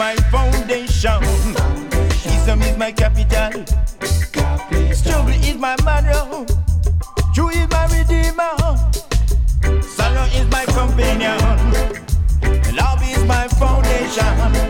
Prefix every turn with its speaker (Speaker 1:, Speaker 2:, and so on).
Speaker 1: my foundation. Ism is my capital. Struggle is my motto. True is my redeemer. Sorrow is my companion. Love is my foundation.